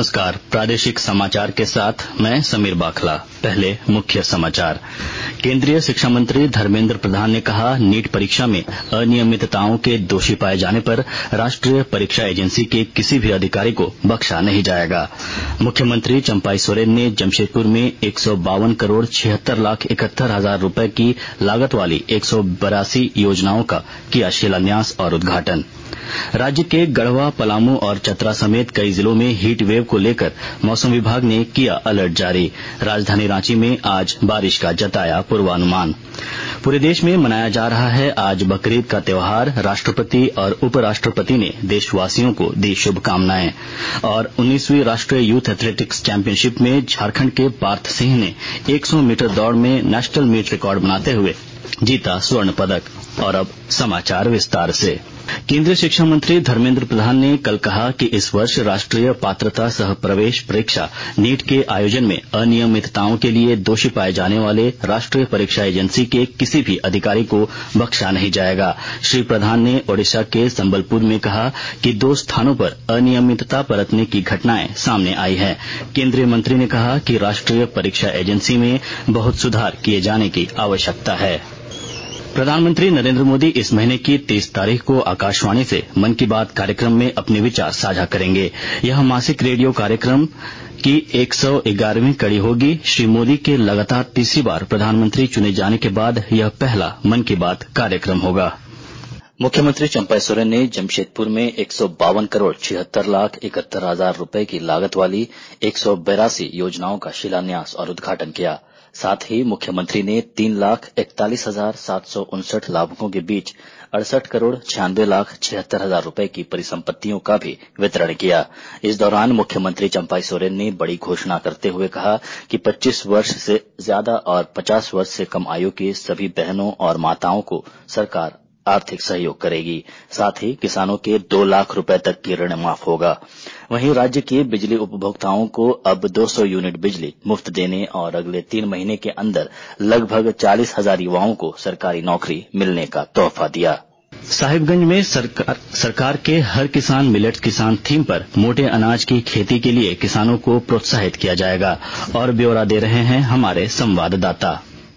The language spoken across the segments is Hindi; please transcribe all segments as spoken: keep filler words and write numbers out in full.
नमस्कार। प्रादेशिक समाचार के साथ मैं समीर बाखला। पहले मुख्य समाचार। केंद्रीय शिक्षा मंत्री धर्मेंद्र प्रधान ने कहा, नीट परीक्षा में अनियमितताओं के दोषी पाए जाने पर राष्ट्रीय परीक्षा एजेंसी के किसी भी अधिकारी को बख्शा नहीं जाएगा। मुख्यमंत्री चंपाई सोरेन ने जमशेदपुर में एक सौ बावन करोड़ छिहत्तर लाख इकहत्तर हजार रूपये की लागत वाली एक सौ बयासी योजनाओं का किया शिलान्यास और उद्घाटन। राज्य के गढ़वा, पलामू और चतरा समेत कई जिलों में हीट वेव को लेकर मौसम विभाग ने किया अलर्ट जारी। राजधानी रांची में आज बारिश का जताया पूर्वानुमान। पूरे देश में मनाया जा रहा है आज बकरीद का त्योहार। राष्ट्रपति और उपराष्ट्रपति ने देशवासियों को दी शुभकामनाएं। और उन्नीसवीं राष्ट्रीय यूथ एथलेटिक्स चैंपियनशिप में झारखंड के पार्थ सिंह ने एक सौ मीटर दौड़ में नेशनल मीट रिकॉर्ड बनाते हुए जीता स्वर्ण पदक। और अब समाचार विस्तार से। केंद्रीय शिक्षा मंत्री धर्मेंद्र प्रधान ने कल कहा कि इस वर्ष राष्ट्रीय पात्रता सह प्रवेश परीक्षा नीट के आयोजन में अनियमितताओं के लिए दोषी पाए जाने वाले राष्ट्रीय परीक्षा एजेंसी के किसी भी अधिकारी को बख्शा नहीं जाएगा। श्री प्रधान ने ओडिशा के संबलपुर में कहा कि दो स्थानों पर अनियमितता बरतने की घटनाएं सामने आई हैं। केंद्रीय मंत्री ने कहा कि राष्ट्रीय परीक्षा एजेंसी में बहुत सुधार किए जाने की आवश्यकता है। प्रधानमंत्री नरेंद्र मोदी इस महीने की तीस तारीख को आकाशवाणी से मन की बात कार्यक्रम में अपने विचार साझा करेंगे। यह मासिक रेडियो कार्यक्रम की एक सौ ग्यारहवीं कड़ी होगी। श्री मोदी के लगातार तीसरी बार प्रधानमंत्री चुने जाने के बाद यह पहला मन की बात कार्यक्रम होगा। मुख्यमंत्री चंपाई सोरेन ने जमशेदपुर में एक सौ बावन करोड़ छिहत्तर लाख इकहत्तर हजार रूपये की लागत वाली एक सौ बेरासी योजनाओं का शिलान्यास और उद्घाटन किया। साथ ही मुख्यमंत्री ने तीन लाख इकतालीस हजार सात सौ उनसठ लाभुकों के बीच अड़सठ करोड़ छियानवे लाख छिहत्तर हजार रूपये की परिसंपत्तियों का भी वितरण किया। इस दौरान मुख्यमंत्री चंपाई सोरेन ने बड़ी घोषणा करते हुए कहा कि पच्चीस वर्ष से ज्यादा और पचास वर्ष से कम आयु के सभी बहनों और माताओं को सरकार आर्थिक सहयोग करेगी। साथ ही किसानों के दो लाख रुपए तक की ऋण माफ होगा। वहीं राज्य के बिजली उपभोक्ताओं को अब दो सौ यूनिट बिजली मुफ्त देने और अगले तीन महीने के अंदर लगभग चालीस हजार युवाओं को सरकारी नौकरी मिलने का तोहफा दिया। साहिबगंज में सरकार, सरकार के हर किसान मिलेट्स किसान थीम पर मोटे अनाज की खेती के लिए किसानों को प्रोत्साहित किया जाएगा। और ब्यौरा दे रहे हैं हमारे संवाददाता।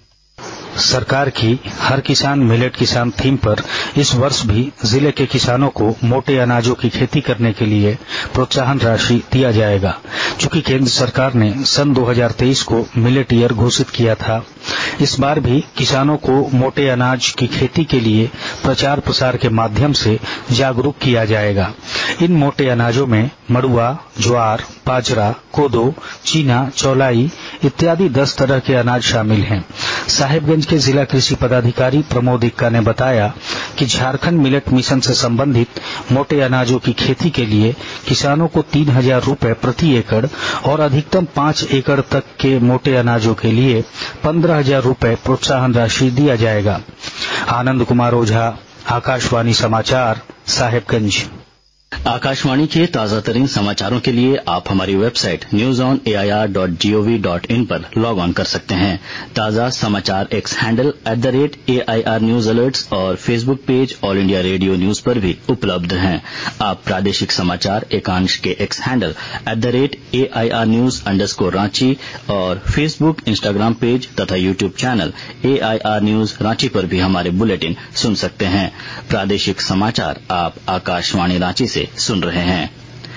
सरकार की हर किसान मिलेट किसान थीम पर इस वर्ष भी जिले के किसानों को मोटे अनाजों की खेती करने के लिए प्रोत्साहन राशि दिया जाएगा। चूंकि केंद्र सरकार ने सन दो हज़ार तेईस को मिलेट ईयर घोषित किया था, इस बार भी किसानों को मोटे अनाज की खेती के लिए प्रचार प्रसार के माध्यम से जागरूक किया जाएगा। इन मोटे अनाजों में मड़ुआ, ज्वार, बाजरा, कोदो, चीना, चौलाई इत्यादि दस तरह के अनाज शामिल हैं। साहिबगंज के जिला कृषि पदाधिकारी प्रमोद इक्का ने बताया कि झारखंड मिलेट मिशन से संबंधित मोटे अनाजों की खेती के लिए किसानों को तीन हजार रूपये प्रति एकड़ और अधिकतम पांच एकड़ तक के मोटे अनाजों के लिए पंद्रह हजार रूपये प्रोत्साहन राशि दिया जाएगा। आनंद कुमार ओझा, आकाशवाणी समाचार, साहिबगंज। आकाशवाणी के ताजा तरीन समाचारों के लिए आप हमारी website news on A I R dot G O V dot in पर लॉग ऑन कर सकते हैं। ताजा समाचार X handle at the rate A I R news alerts और Facebook page All India Radio news पर भी उपलब्ध हैं। आप प्रादेशिक समाचार एकांश के X handle at the rate A I R news underscore Ranchi और फेसबुक, इंस्टाग्राम पेज तथा YouTube channel A I R news Ranchi पर भी हमारे बुलेटिन सुन सकते हैं। प्रादेशिक समाचार आप आकाशवाणी रांची से सुन रहे हैं।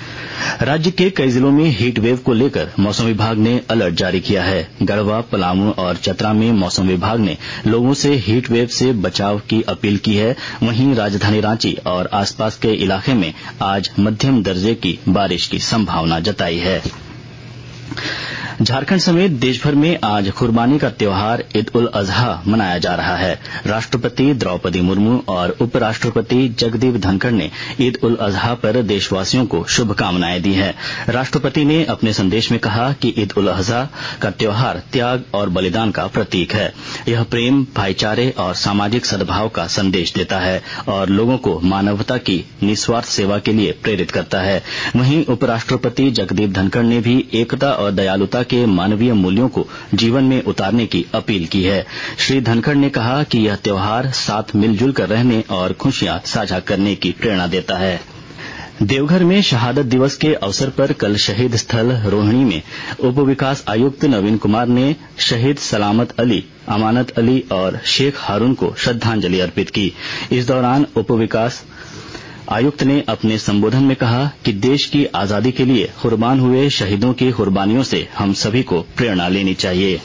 राज्य के कई जिलों में हीट वेव को लेकर मौसम विभाग ने अलर्ट जारी किया है। गढ़वा, पलामू और चतरा में मौसम विभाग ने लोगों से हीट वेव से बचाव की अपील की है। वहीं राजधानी रांची और आसपास के इलाके में आज मध्यम दर्जे की बारिश की संभावना जताई है। झारखंड समेत देशभर में आज कुर्बानी का त्योहार ईद उल अजहा मनाया जा रहा है। राष्ट्रपति द्रौपदी मुर्मू और उपराष्ट्रपति जगदीप धनखड़ ने ईद उल अजहा पर देशवासियों को शुभकामनाएं दी हैं। राष्ट्रपति ने अपने संदेश में कहा कि ईद उल अजहा का त्योहार त्याग और बलिदान का प्रतीक है। यह प्रेम, भाईचारे और सामाजिक सद्भाव का संदेश देता है और लोगों को मानवता की निस्वार्थ सेवा के लिए प्रेरित करता है। वहीं उपराष्ट्रपति जगदीप धनखड़ ने भी एकता और दयालुता के मानवीय मूल्यों को जीवन में उतारने की अपील की है। श्री धनखड़ ने कहा कि यह त्योहार साथ मिलजुल कर रहने और खुशियां साझा करने की प्रेरणा देता है। देवघर में शहादत दिवस के अवसर पर कल शहीद स्थल रोहिणी में उप विकास आयुक्त नवीन कुमार ने शहीद सलामत अली, अमानत अली और शेख हारून को श्रद्धांजलि अर्पित की। इस दौरान उप विकास आयुक्त ने अपने संबोधन में कहा कि देश की आजादी के लिए कुर्बान हुए शहीदों की कुर्बानियों से हम सभी को प्रेरणा लेनी चाहिए।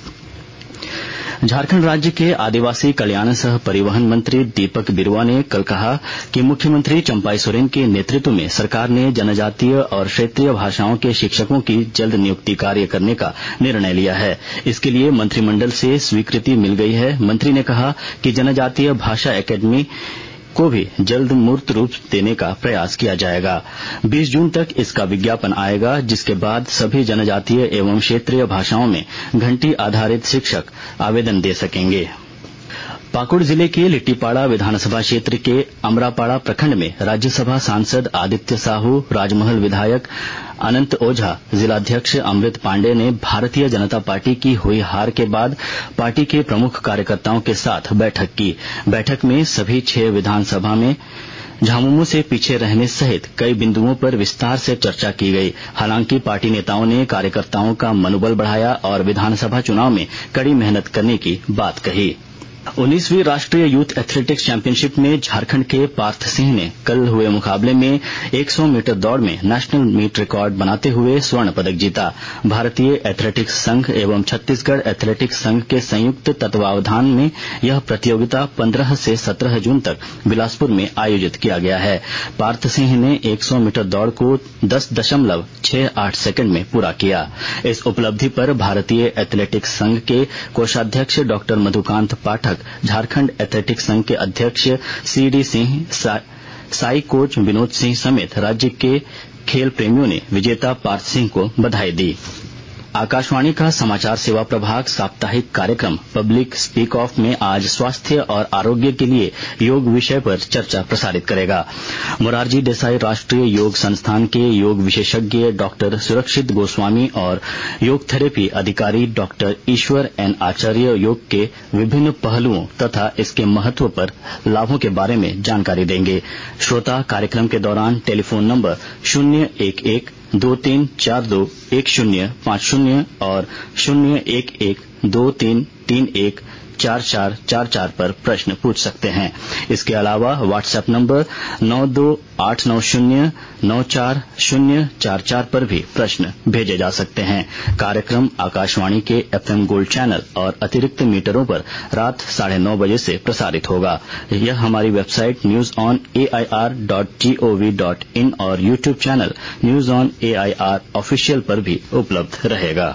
झारखंड राज्य के आदिवासी कल्याण सह परिवहन मंत्री दीपक बिरुवा ने कल कहा कि मुख्यमंत्री चंपाई सोरेन के नेतृत्व में सरकार ने जनजातीय और क्षेत्रीय भाषाओं के शिक्षकों की जल्द नियुक्ति कार्य करने का निर्णय लिया है। इसके लिए मंत्रिमंडल से स्वीकृति मिल गई है। मंत्री ने कहा कि जनजातीय भाषा एकेडमी को भी जल्द मूर्त रूप देने का प्रयास किया जाएगा। बीस जून तक इसका विज्ञापन आएगा, जिसके बाद सभी जनजातीय एवं क्षेत्रीय भाषाओं में घंटी आधारित शिक्षक आवेदन दे सकेंगे। पाकुड़ जिले के लिट्टीपाड़ा विधानसभा क्षेत्र के अमरापाड़ा प्रखंड में राज्यसभा सांसद आदित्य साहू, राजमहल विधायक अनंत ओझा, जिलाध्यक्ष अमृत पांडे ने भारतीय जनता पार्टी की हुई हार के बाद पार्टी के प्रमुख कार्यकर्ताओं के साथ बैठक की। बैठक में सभी छह विधानसभा में झामुमो से पीछे रहने सहित कई बिंदुओं पर विस्तार से चर्चा की गई। हालांकि पार्टी नेताओं ने कार्यकर्ताओं का मनोबल बढ़ाया और विधानसभा चुनाव में कड़ी मेहनत करने की बात कही। उन्नीसवीं राष्ट्रीय यूथ एथलेटिक्स चैंपियनशिप में झारखंड के पार्थ सिंह ने कल हुए मुकाबले में सौ मीटर दौड़ में नेशनल मीट रिकॉर्ड बनाते हुए स्वर्ण पदक जीता। भारतीय एथलेटिक्स संघ एवं छत्तीसगढ़ एथलेटिक्स संघ के संयुक्त तत्वावधान में यह प्रतियोगिता पंद्रह से सत्रह जून तक बिलासपुर में आयोजित किया गया है। पार्थ सिंह ने सौ मीटर दौड़ को दस दशमलव छह आठ सेकंड में पूरा किया। इस उपलब्धि पर भारतीय एथलेटिक्स संघ के कोषाध्यक्ष डॉक्टर मधुकांत पाठक, झारखंड एथलेटिक्स संघ के अध्यक्ष सी डी सिंह, सा, साई कोच विनोद सिंह समेत राज्य के खेल प्रेमियों ने विजेता पार्थ सिंह को बधाई दी। आकाशवाणी का समाचार सेवा प्रभाग साप्ताहिक कार्यक्रम पब्लिक स्पीक ऑफ में आज स्वास्थ्य और आरोग्य के लिए योग विषय पर चर्चा प्रसारित करेगा। मोरारजी देसाई राष्ट्रीय योग संस्थान के योग विशेषज्ञ डॉक्टर सुरक्षित गोस्वामी और योग थेरेपी अधिकारी डॉक्टर ईश्वर एन आचार्य योग के विभिन्न पहलुओं तथा इसके महत्व पर लाभों के बारे में जानकारी देंगे। श्रोता कार्यक्रम के दौरान टेलीफोन नंबर शून्य एक एक दो तीन चार दो एक शून्य पाँच शून्य और शून्य एक एक दो तीन तीन एक चार चार चार चार पर प्रश्न पूछ सकते हैं। इसके अलावा व्हाट्सएप नंबर नौ दो आठ नौ शून्य नौ चार शून्य चार चार पर भी प्रश्न भेजे जा सकते हैं। कार्यक्रम आकाशवाणी के एफएम गोल्ड चैनल और अतिरिक्त मीटरों पर रात साढ़े नौ बजे से प्रसारित होगा। यह हमारी website news on A I R dot G O V dot in और YouTube channel news on A I R official पर भी उपलब्ध रहेगा।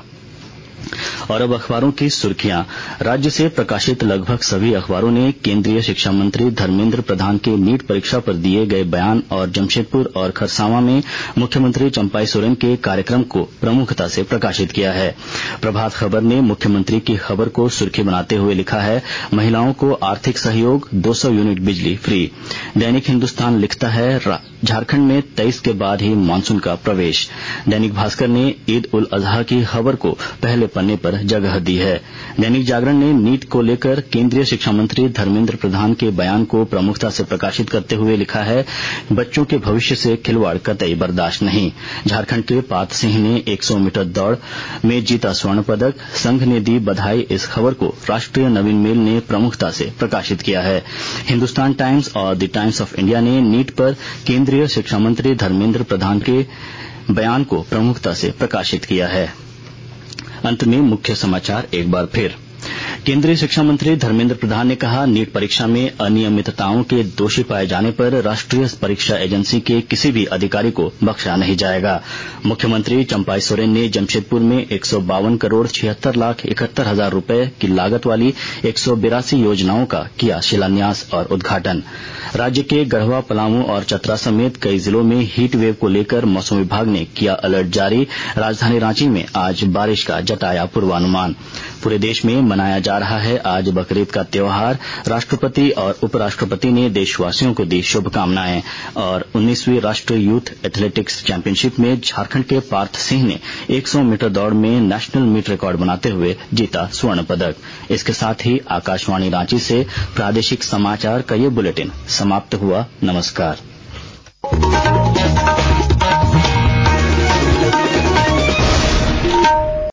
और अब अखबारों की सुर्खियां। राज्य से प्रकाशित लगभग सभी अखबारों ने केंद्रीय शिक्षा मंत्री धर्मेंद्र प्रधान के नीट परीक्षा पर दिए गए बयान और जमशेदपुर और खरसावां में मुख्यमंत्री चंपाई सोरेन के कार्यक्रम को प्रमुखता से प्रकाशित किया है। प्रभात खबर ने मुख्यमंत्री की खबर को सुर्खी बनाते हुए लिखा है, महिलाओं को आर्थिक सहयोग दो सौ यूनिट बिजली फ्री। दैनिक हिंदुस्तान लिखता है, झारखंड में तेईस के बाद ही मानसून का प्रवेश। दैनिक भास्कर ने ईद उल अजहा की खबर को पहले पन्ने पर जगह दी है। दैनिक जागरण ने नीट को लेकर केंद्रीय शिक्षा मंत्री धर्मेंद्र प्रधान के बयान को प्रमुखता से प्रकाशित करते हुए लिखा है, बच्चों के भविष्य से खिलवाड़ कतई बर्दाश्त नहीं। झारखंड के पार्थ सिंह ने सौ मीटर दौड़ में जीता स्वर्ण पदक, संघ ने दी बधाई। इस खबर को राष्ट्रीय नवीन मेल ने प्रमुखता से प्रकाशित किया है। हिंदुस्तान टाइम्स और द टाइम्स ऑफ इंडिया ने नीट पर केंद्रीय शिक्षा मंत्री धर्मेंद्र प्रधान के बयान को प्रमुखता से प्रकाशित किया है। अंत में मुख्य समाचार एक बार फिर। केंद्रीय शिक्षा मंत्री धर्मेंद्र प्रधान ने कहा, नीट परीक्षा में अनियमितताओं के दोषी पाए जाने पर राष्ट्रीय परीक्षा एजेंसी के किसी भी अधिकारी को बख्शा नहीं जाएगा। मुख्यमंत्री चंपाई सोरेन ने जमशेदपुर में एक सौ बावन करोड़ छिहत्तर लाख इकहत्तर हजार रूपये की लागत वाली एक सौ बिरासी योजनाओं का किया शिलान्यास और उद्घाटन। राज्य के गढ़वा, पलामू और चतरा समेत कई जिलों में हीट वेव को लेकर मौसम विभाग ने किया अलर्ट जारी। राजधानी रांची में आज बारिश का जताया पूर्वानुमान। पूरे देश में मनाया जा रहा है आज बकरीद का त्योहार। राष्ट्रपति और उपराष्ट्रपति ने देशवासियों को दी शुभकामनाएं। और उन्नीसवीं राष्ट्रीय यूथ एथलेटिक्स चैंपियनशिप में झारखंड के पार्थ सिंह ने सौ मीटर दौड़ में नेशनल मीट रिकॉर्ड बनाते हुए जीता स्वर्ण पदक। इसके साथ ही आकाशवाणी रांची से प्रादेशिक समाचार का ये बुलेटिन समाप्त हुआ। नमस्कार।